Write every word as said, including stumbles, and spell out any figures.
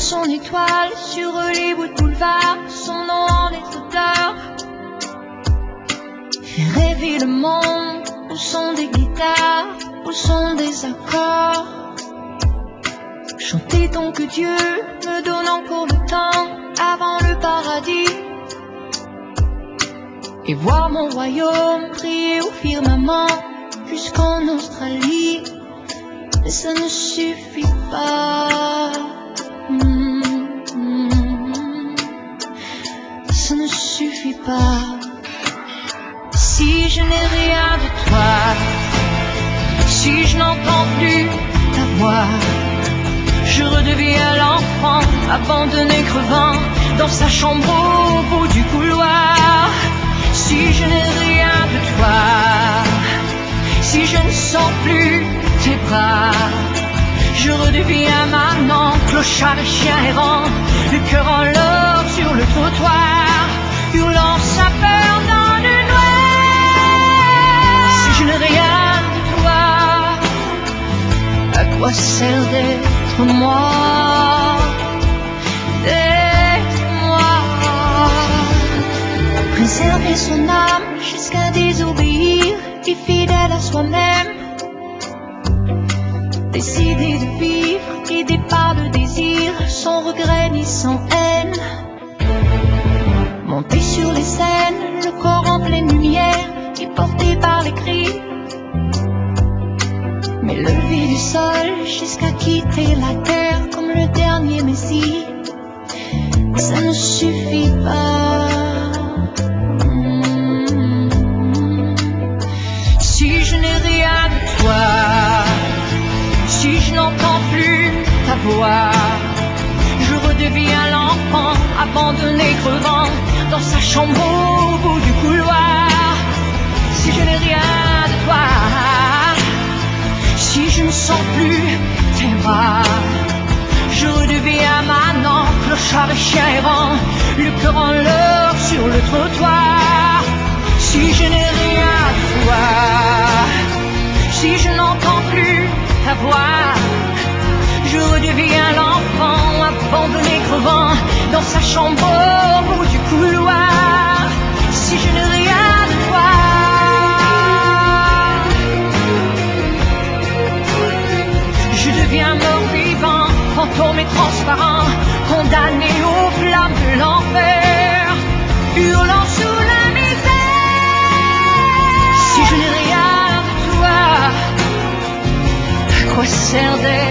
son étoile sur les bouts de boulevard, son nom en lettres d'or. Fait rêver le monde, où sont des guitares, où sont des accords. Chanter donc que Dieu me donne encore le temps avant le paradis, et voir mon royaume briller au firmament jusqu'en Australie. Mais ça ne suffit pas. Mmh, mmh, ça ne suffit pas. Si je n'ai rien de toi, si je n'entends plus ta voix, je redeviens l'enfant abandonné crevant dans sa chambre au bout du couloir. Si je n'ai rien de toi, si je ne sens plus tes bras, je redeviens maintenant clochard et chien errant, le cœur en l'or sur le trottoir, hurlant sa peur dans le noir. Si je n'ai rien de toi, à quoi sert d'être moi, d'être moi? Préserver son âme jusqu'à désobéir et fidèle à soi-même, décider de vivre et départ de désir, sans regret ni sans haine. Monter sur les scènes, le corps en pleine lumière et porté par les cris, mais lever du sol jusqu'à quitter la terre comme le dernier messie, ça ne suffit pas. Mmh. Si je n'ai rien de toi, si je n'entends plus ta voix, je redeviens l'enfant abandonné crevant dans sa chambre au bout du couloir. Si je n'ai rien de toi, si je ne sens plus tes bras, je redeviens maintenant clochard et chien errant, le cœur en l'or sur le trottoir. Si je n'ai rien de toi, si je n'entends plus ta voix, je redeviens l'enfant abandonné crevant dans sa chambre au bout du couloir. Si je n'ai rien de toi, je deviens mort vivant, fantôme et transparent, condamné aux flammes de l'enfer, hurlant sous la misère. Si je n'ai rien de toi, à quoi sert d'être